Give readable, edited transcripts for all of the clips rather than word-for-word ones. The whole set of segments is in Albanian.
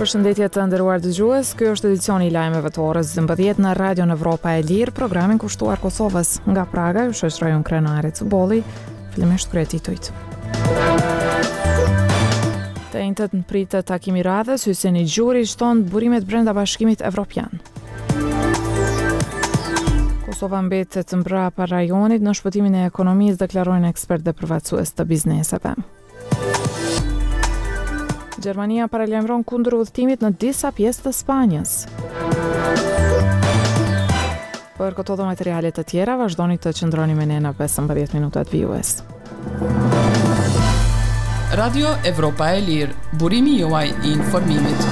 Përshëndetje të nderuar dëgjues, ky është edicioni i lajmeve të orës 12 në Radio Evropa e Lirë, programin kushtuar Kosovës. Nga Praga ju shoqëroj unë Krenari Cubolli. Fillimisht kryetitujt. Të njëjtët pritet takimi radhës, Hyseni Gjuri shton burimet brenda Bashkimit Evropian. Kosova mbetet mbrapa rajonit në shpëtimin e ekonomisë, deklarojnë ekspertë dhe përfaqësues të bizneseve. Gjermania paralajmëron kundër udhëtimit në disa pjesë të Spanjës. Për këto dhe materialet të tjera, vazhdoni të qëndroni me ne në 15 minutat vijues. Radio Evropa e Lirë, burimi juaj i informimit.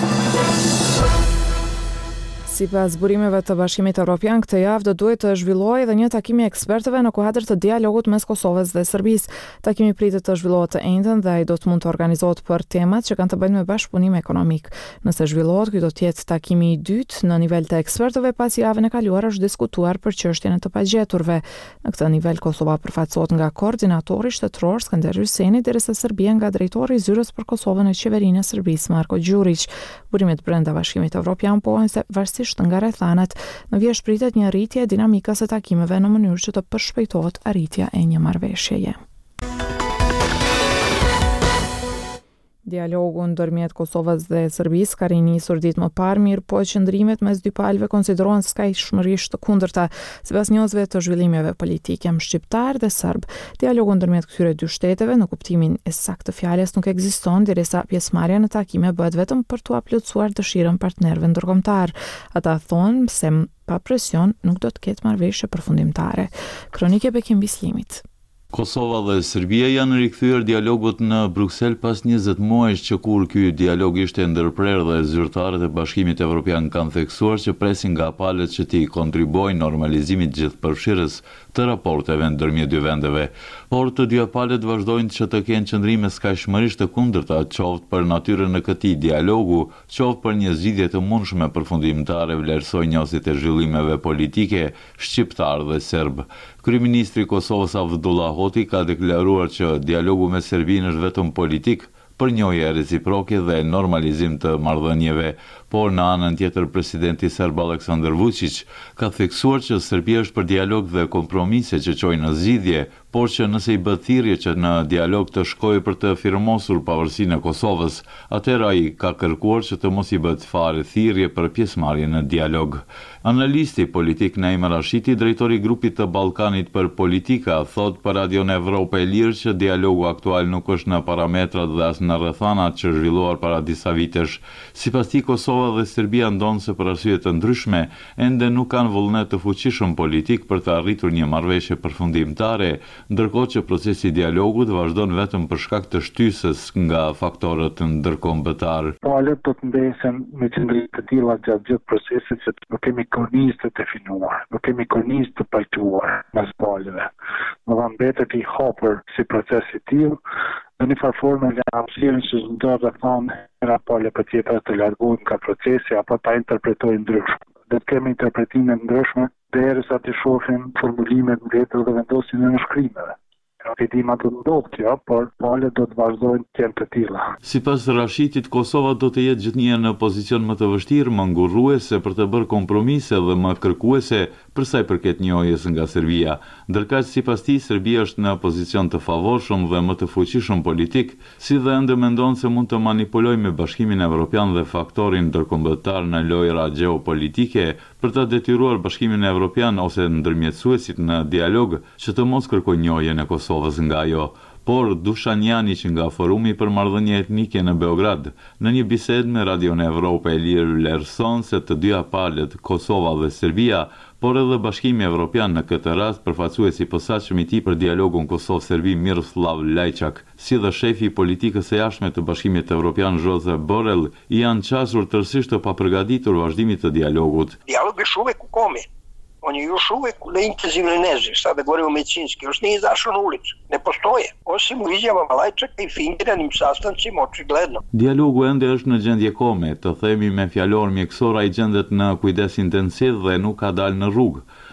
Sipas burimeve të Bashkimit Evropian, këtë javë do duhet të zhvillohej edhe një takim i ekspertëve në kuadër të dialogut mes Kosovës dhe Serbisë. Takimi pritet të zhvillohet të njëjtën dhe ai do të mund të organizohet për temat që kanë të bëjnë me bashkëpunim ekonomik. Nëse zhvillohet, ky do të jetë takimi i dytë në nivel të ekspertëve pasi javën e kaluar është diskutuar për çështjen e të pagjeturve. Në këtë nivel Kosova përfaqësohet nga koordinatori shtetëror Skënder Hyseni, derisa Serbia nga drejtori i zyrës për Kosovën e qeverinë e Serbisë Marko Gjurić. Burimet brenda Bashkimit Evropian pohojnë se varësisht nga rrethanat, në vjesh pritet një rritje e dinamikës së takimeve në mënyrë që të përshpejtohet arritja e një marrëveshjeje. Dialogu ndërmjet Kosovës dhe Serbisë ka rinisur ditë më parë, mirë po qëndrimet mes dy palëve konsiderohen skajshmërisht të kundërta, sipas njohësve të zhvillimeve politike shqiptar dhe serb. Dialogu ndërmjet këtyre dy shteteve në kuptimin e saktë të fjalës nuk ekziston derisa pjesëmarrja në takime bëhet vetëm për t'u plotësuar dëshirën partnerëve ndërkombëtar. Ata thonë se pa presion nuk do të ketë marrëveshje përfundimtare. Kronike Bekim Bislimit. Kosova dhe Serbia janë rikthyer dialogut në Bruksel pas 20 muajsh që kur ky dialog ishte ndërprerë dhe zyrtarët e Bashkimit Evropian kanë theksuar që presin nga palët që t'i kontribuojnë normalizimit gjithëpërfshirës të raporteve ndërmjet dy vendeve. Por të dyja palët vazhdojnë që të kenë qëndrime skajshmërisht të kundërta, qoftë për natyrën e këtij dialogu, qoftë për një zgjidhje të mundshme përfundimtare, vlerësoi njohësit e zhvillimeve politike shqiptar dhe serb. Kryeministri i Kosovës Avdullah Hoti ka deklaruar që dialogu me Serbinë është vetëm politik, për njohje reciproke dhe normalizim të marrëdhënieve, por në anën tjetër presidenti serb Aleksandar Vučić ka theksuar që Serbia është për dialog dhe kompromise që çojnë në zgjidhje, por që nëse i bëhet thirrje që në dialog të shkojë për të firmosur pavarësinë e Kosovës, atëherë ai ka kërkuar që të mos i bëhet fare thirrje për pjesëmarrje në dialog. Analisti politik Naim Rashiti, drejtori i grupit të Ballkanit për politika, thot për Radio Evropa e Lirë që dialogu aktual nuk është në parametrat dhe as në rrethanat që zhvilluar para disa vitesh. Sipas tij, Kosova dhe Serbia ndonë se për arsye të ndryshme ende nuk kanë vullnet të fuqishëm politik për të arritur një marrëveshje përfundimtare, ndërkohë që procesi i dialogut vazhdon vetëm për shkak të shtysës nga faktorët ndërkombëtar. Palët do të mbesen me qëndrim të tilla gjatë gjithë procesit që nuk kemi kornizë të definuar, nuk kemi kornizë të pajtuar mes palëve. Në dhe mbetet i hapur si proces i tillë, në një farforme nga hapësirën që do të thonë era palë për tjetër të largohen nga procesi apo ta interpretojnë ndryshme. Dhe të kemi interpretime ndryshme derisa të shohim formulimet mbretër dhe vendosin e nënshkrimeve. Nuk e di ma do të ndodhë kjo, por palët do të vazhdojnë të jenë të tilla. Sipas Rashitit, Kosova do të jetë gjithnjë në pozicion më të vështirë, më ngurruese për të bërë kompromise dhe më kërkuese për sa i përket njohjes nga Serbia. Ndërkaq sipas tij, Serbia është në pozicion të favorshëm dhe më të fuqishëm politik, si dhe ende mendon se mund të manipulojë me Bashkimin Evropian dhe faktorin ndërkombëtar në lojra gjeopolitike për të detyruar Bashkimin Evropian ose ndërmjetësuesit në dialog që të mos kërkojnë njohjen e Kosovës nga ajo. Por Dušan Janić nga Forumi për marrëdhënie etnike në Beograd, në një bisedë me Radio Evropa e Lirë vlerëson se të dyja palët, Kosova dhe Serbia, por edhe Bashkimi Evropian në këtë rast përfaqësuesi i posaçëm i tij për dialogun Kosovë-Serbi Miroslav Lajçak, si dhe shefi i politikës së jashtme të Bashkimit Evropian Josep Borrell, janë qasur tërësisht të papërgatitur vazhdimit të dialogut. Dialog është uvek u komi. On je još uvek na intenzivnoj nezi, sada govorimo medicinski, još nije izašao na ulicu, ne postoje, osim u izjavama Lajčaka i fingiranim sastancima, očigledno. Dialogu ende është në gjendje kome, të themi me fjalor mjekësor ai gjendet në kujdes intensiv dhe nuk ka dalë në rrugë.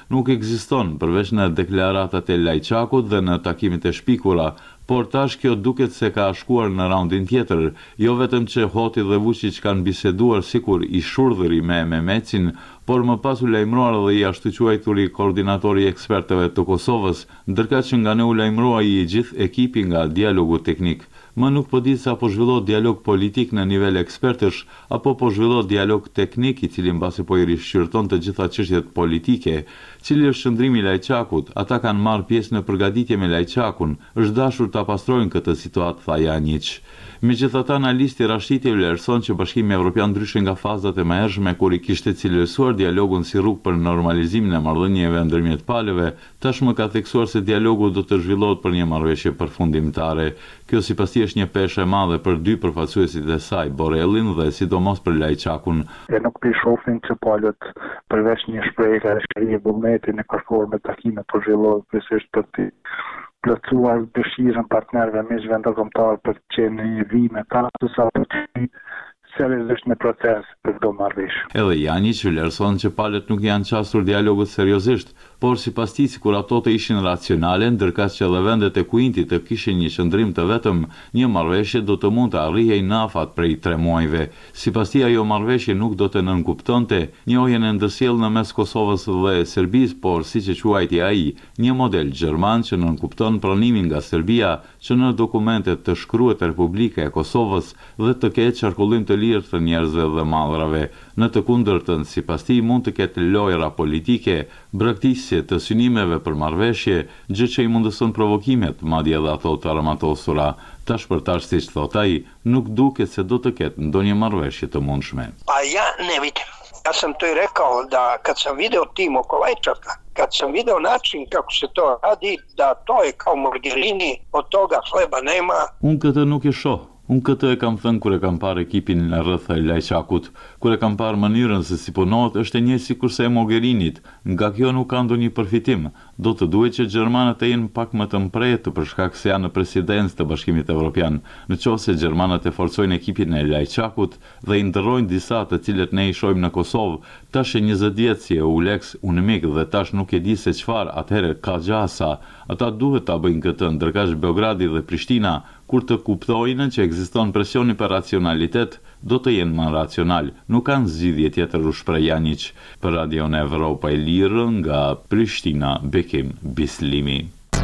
nuk ekziston përveç në deklaratat e Lajçakut dhe në takimet e shpikura, por tash kjo duket se ka shkuar në raundin tjetër, jo vetëm që Hoti dhe Vučić kanë biseduar sikur i shurdhëri me Mehmetin, por më pas u lajmëruar dhe i ashtu quajturi koordinatori i ekspertëve të Kosovës, ndërka që nga ne u lajmërua i gjithë ekipi nga dialogu teknik. Më nuk po di sa po zhvillohet dialog politik në nivel ekspertësh, apo po zhvillohet dialog teknik i cili mbasi po i rishqyrton të gjitha çështjet politike. Cili është qëndrimi i Lajçakut? Ata kanë marrë pjesë në përgatitje me Lajçakun, është dashur ta pastrojnë këtë situatë, tha Janjić. Megjithatë, analisti Rashiti vlerëson që Bashkimi Evropian ndryshe nga fazat e mëhershme kur i kishte cilësuar dialogun si rrugë për normalizimin e marrëdhënieve ndërmjet palëve, tashmë ka theksuar se dialogu do të zhvillohet për një marrëveshje përfundimtare. Kjo sipas tij është një peshë e madhe për dy përfaqësuesit e saj, Borrellin dhe sidomos për Lajçakun. Nuk pi shohin që palët përveç një shprehje ka shkëlqyer vullneti në kërkuar me takime po zhvillohet precisht për të plotësuar dëshirën partnerëve me zhvendëkombëtar për të qenë në një vime ta sa për të seriozisht në proces për këto marrëveshje. Edhe Janjić vlerëson që palët nuk janë qasur dialogut seriozisht, por sipas tij sikur ato të ishin racionale, ndërkaq që edhe vendet e Kuintit të kishin një qëndrim të vetëm, një marrëveshje do të mund të arrijej në afat prej 3 muajve. Sipas tij ajo marrëveshje nuk do të nënkuptonte njohjen e ndësjellë në mes Kosovës dhe Serbisë, por siç e quajti ai, një model gjerman që nënkupton pranimin nga Serbia që në dokumentet të shkruhet Republika e Kosovës dhe të ketë qarkullim të lirë të njerëzve dhe mallrave. Në të kundërtën, sipas tij mund të ketë lojra politike, braktisje të synimeve për marrëveshje, gjë që i mundëson provokimet, madje edhe ato të armatosura. Tash për tash, siç thot ai, nuk duket se do të ketë ndonjë marrëveshje të mundshme. Pa ja ne vidim. Ja sam to i rekao da kad sam video Timo Kolajčaka, kad sam video način kako se to radi, da to je kao margarini, od toga hleba nema. Unë këtë nuk e shoh. Unë këtë e kam thënë kur e kam parë ekipin në rreth e Lajçakut, kur e kam parë mënyrën se si punohet, është e njëjtë sikurse e Mogherinit. Nga kjo nuk ka ndonjë përfitim. Do të duhet që gjermanët të jenë pak më të mpretë për shkak se janë në presidencë të Bashkimit Evropian. Nëse gjermanët e forcojnë ekipin e Lajçakut dhe i ndërrojnë disa të cilët ne i shohim në Kosovë, tash e 20 vjet si e Uleks, Unmik dhe tash nuk e di se çfarë, atëherë ka gjasa. Ata duhet ta bëjnë këtë, ndërkaq Beogradi dhe Prishtina, kur të kuptojnë që ekziston presioni për racionalitet, do të jenë më racional. Nuk kanë zgjidhje tjetër, u shpreh Janjić. Për Radion Evropa e Lirë nga Prishtina, Bekim Bislimi.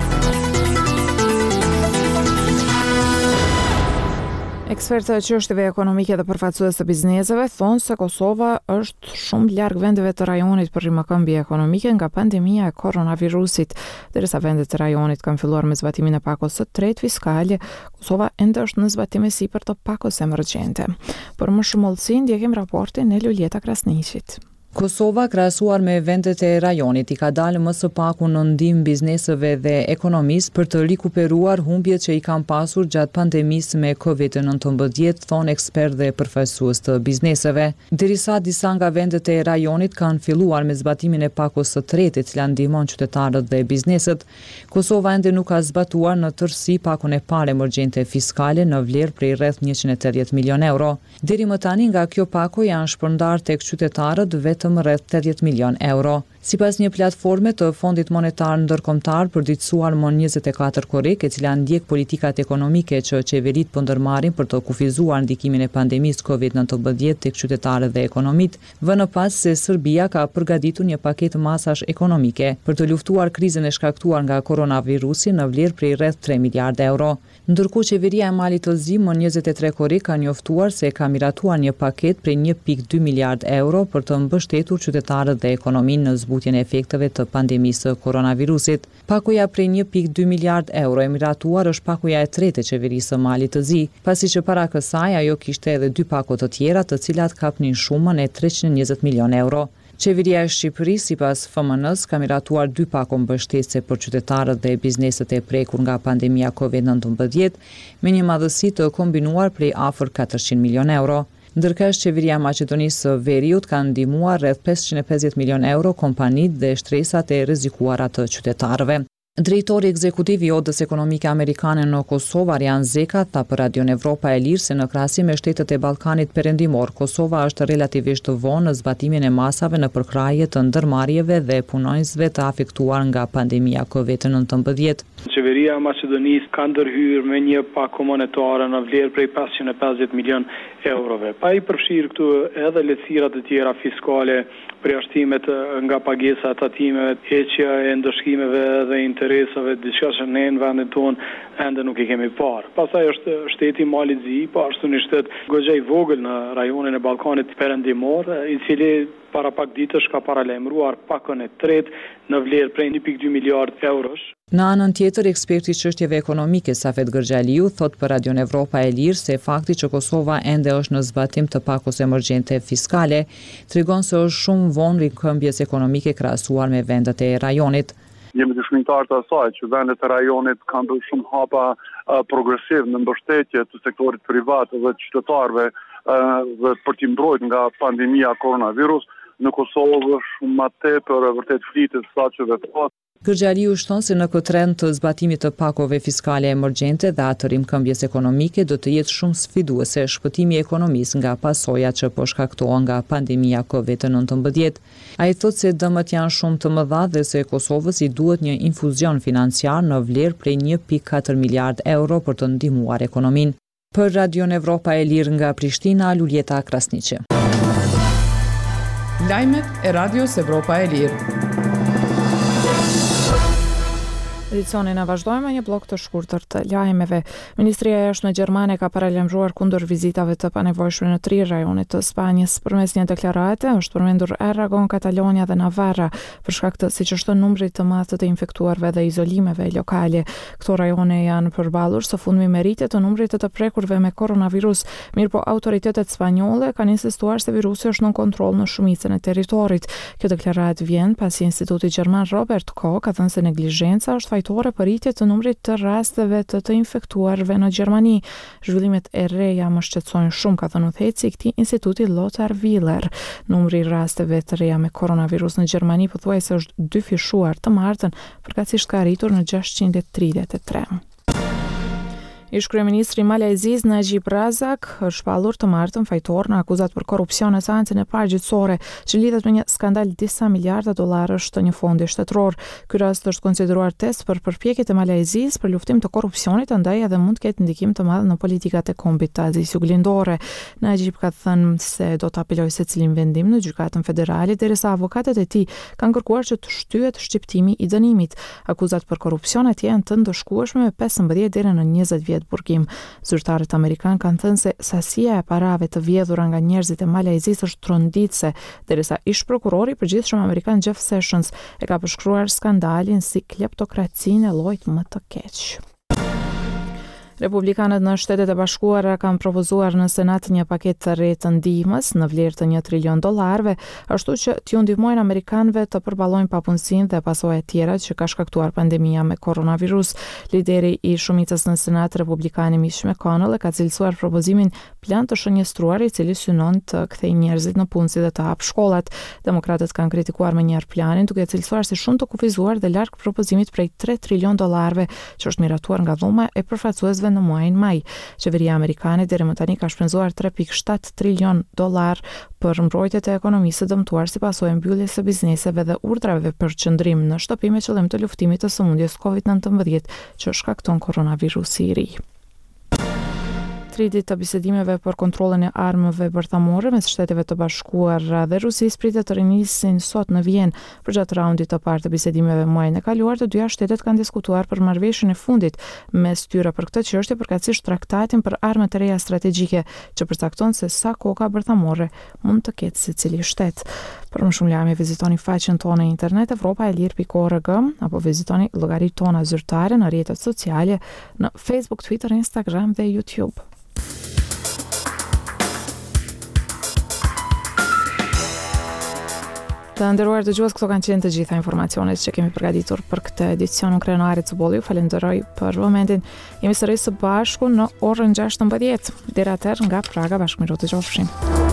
Ekspertë të çështjeve ekonomike dhe përfaqësues të bizneseve thonë se Kosova është shumë larg vendeve të rajonit për rrimëkëmbje ekonomike nga pandemia e koronavirusit. Derisa vendet të rajonit kanë filluar me zbatimin e pakos së tretë fiskale, Kosova ende është në zbatim e sipër të pakos emergjente. Për më shëmbullsi ndjekim raportin e Luljeta Krasniqit. Kosova, krahasuar me vendet e rajonit, i ka dalë më së paku në ndihmë bizneseve dhe ekonomisë për të rikuperuar humbjet që i kanë pasur gjatë pandemisë me COVID-19, thonë ekspertë dhe përfaqësues të bizneseve. Derisa disa nga vendet e rajonit kanë filluar me zbatimin e pakos së tretë, e cila ndihmon qytetarët dhe bizneset, Kosova ende nuk ka zbatuar në tërësi pakon e parë emergjente fiskale në vlerë prej rreth 180 milion euro. Deri më tani nga kjo pako janë shpërndar tek qytetarët vetëm rreth 80 milion euro. Sipas një platforme të Fondit Monetar Ndërkombëtar përditësuar më 24 korrik, e cila ndjek politikat ekonomike që qeverit po ndërmarrin për të kufizuar ndikimin e pandemisë COVID-19 tek qytetarët dhe ekonomit, vënë pas se Serbia ka përgatitur një paketë masash ekonomike për të luftuar krizën e shkaktuar nga koronavirusi në vlerë prej rreth 3 miliardë euro. Ndërkohë qeveria e Malit të Zi më 23 korrik ka njoftuar se ka miratuar një paketë prej 1.2 miliardë euro për të mbështetur qytetarët dhe ekonominë në zbutjen e efekteve të pandemisë së koronavirusit. Pakoja prej 1.2 miliardë euro e miratuar është pakoja e tretë e qeverisë së Malit të Zi, pasi që para kësaj ajo kishte edhe 2 pako të tjera, të cilat kapnin shumën e 320 milion euro. Qeveria e Shqipërisë, sipas FMN-s, ka miratuar 2 pako mbështetëse për qytetarët dhe bizneset e prekur nga pandemia COVID-19 me një madhësi të kombinuar prej afër 400 milion euro. Ndërkohë qeveria e Maqedonisë së Veriut ka ndihmuar rreth 550 milion euro kompanitë dhe shtresat e rrezikuara të qytetarëve. Drejtori ekzekutiv I Odës Ekonomike Amerikane në Kosovë, Arjan Zeka, tha për Radion Evropa e Lirë se në krahasim me shtetet e Ballkanit Perëndimor, Kosova është relativisht vonë në zbatimin e masave në përkrahje të ndërmarrjeve dhe punonjësve të afektuar nga pandemia COVID-19. Qeveria e Maqedonisë ka ndërhyrë me një pakë monetare në vlerë prej 550 milion eurove. Pa I përfshirë këtu edhe lehtësirat e tjera fiskale, përjashtimet nga pagesa e tatimeve, heqja e ndëshkimeve dhe interesave, diçka që ne në vendin tonë ende nuk I kemi parë. Pastaj është shteti Mali Zi, po ashtu një shtet goxha I vogël në rajonin e Ballkanit Perëndimor, I cili para pak ditësh ka paralajmëruar pakën e tretë në vlerë prej 1.2 miliard eurosh. Në anën tjetër, eksperti I çështjeve ekonomike Safet Gërxhaliu thot për Radion Evropa e Lirë se fakti që Kosova ende është në zbatim të pakos emergjente fiskale tregon se është shumë vonë rikëmbjes ekonomike krahasuar me vendet e rajonit. Jemi dëshmitar të asaj që vendet e rajonit kanë bërë shumë hapa progresiv në mbështetje të sektorit privat dhe qytetarëve dhe për t'i mbrojtur nga pandemia koronavirus. Në Kosovë shumë më tepër vërtet flitet sa që vetë. Gërxhaliu shton se në këtë trend të zbatimit të pakove fiskale emergjente dhe atë rikëmbjes ekonomike do të jetë shumë sfiduese shpëtimi I ekonomisë nga pasojat që po shkaktohen nga pandemia COVID-19. Ai thotë se dëmët janë shumë të mëdha dhe se Kosovës I duhet një infuzion financiar në vlerë prej 1.4 miliard euro për të ndihmuar ekonominë. Për Radion Evropa e Lirë nga Prishtina, Luljeta Krasniqi. Lajmet e Radios Evropa e Lirë. Edicionin e vazhdojmë me një blok të shkurtër të lajmeve. Ministria e Jashtme Gjermane ka paralajmëruar kundër vizitave të panevojshme në 3 rajonet të Spanjës. Përmes një deklarate është përmendur Aragon, Katalonia dhe Navarra për shkak të siç numrit të madh të infektuarve dhe izolimeve lokale. Këto rajone janë përballur së fundmi me rritje të numrit të prekurve me koronavirus, mirëpo autoritetet spanjolle kanë insistuar se virusi është nën kontroll në shumicën e territorit. Kjo deklaratë vjen pasi Instituti Gjerman Robert Koch ka thënë se neglizhenca është për rritje të numrit të rasteve të infektuarve në Gjermani. Zhvillimet e reja më shqetësojnë shumë, ka thënë udhëheci I këtij instituti Lothar Wieler. Numri I rasteve të reja me koronavirus në Gjermani pothuajse është dyfishuar të martën, përkatësisht ka arritur në 633. Ish kryeministri I Malajzisë Najib Razak është shpallur të martën fajtor në akuzat për korrupsion në seancën e parë gjyqësore që lidhet me një skandal disa miliarda dollarësh të një fondi shtetëror. Ky rast është konsideruar test për përpjekjet e Malajzisë për luftim të korrupsionit, ndaj edhe mund të ketë ndikim të madh në politikat e kombit të Azisë Juglindore. Najib ka thënë se do të apelojë secilin vendim në gjykatën federale derisa avokatët e tij kanë kërkuar që të shtyhet shqiptimi I dënimit. Akuzat për korrupsion atje janë të ndëshkueshme me 15 deri në 20 vjet burgim. Zyrtarët amerikan kanë thënë se sasia e parave të vjedhura nga njerëzit e Malajzisë është tronditse, derisa ish prokurori I përgjithshëm amerikan Jeff Sessions e ka përshkruar skandalin si kleptokracinë e llojit më të keq. Republikanët në Shtetet e Bashkuara kanë propozuar në Senat një paketë të re të ndihmës në vlerë të $1 trilion, ashtu që t'ju ndihmojnë amerikanëve të përballojnë papunësinë dhe pasojat tjera që ka shkaktuar pandemia me koronavirus. Lideri I shumicës në Senat, republikani Mitch McConnell, ka cilësuar propozimin plan të shënjestruar I cili synon të kthejë njerëzit në punësi dhe të hapë shkollat. Demokratët kanë kritikuar menjëherë planin, duke cilësuar si shumë të kufizuar dhe larg propozimit prej $3 trilion që është miratuar nga dhoma e përfaqësuesve në muajin maj. Qeveria amerikane deri më tani ka shpenzuar $3.7 trilion për mbrojtjet e ekonomisë së dëmtuar si pasojë mbylljes së bizneseve dhe urdhrave për qëndrim në shtëpi me qëllim të luftimit të sëmundjes COVID-19 që shkakton koronavirusi I ri. 3 ditë të bisedimeve për kontrollin e armëve bërthamore mes Shteteve të Bashkuara dhe Rusisë pritet të rinisin sot në Vjenë. Përgjatë raundit të parë të bisedimeve muajin e kaluar, të dyja shtetet kanë diskutuar për marrëveshjen e fundit mes tyre për këtë çështje, përkatësisht traktatin për armët e reja strategjike, që përcakton se sa koka bërthamore mund të ketë secili shtet. Për më shumë lajme vizitoni faqen tonë internet evropaelir.org apo vizitoni llogaritë tona zyrtare në rrjetet sociale në Facebook, Twitter, Instagram dhe YouTube. Të nderuar dëgjues, këto kanë qenë të gjitha informacionet që kemi përgatitur për këtë edicion. Unë Krenari Cuboli, ju falenderoj për momentin. Jemi sërish së bashku në orën 16. Deri atëherë nga Praga, bashkëmiru të qofshim.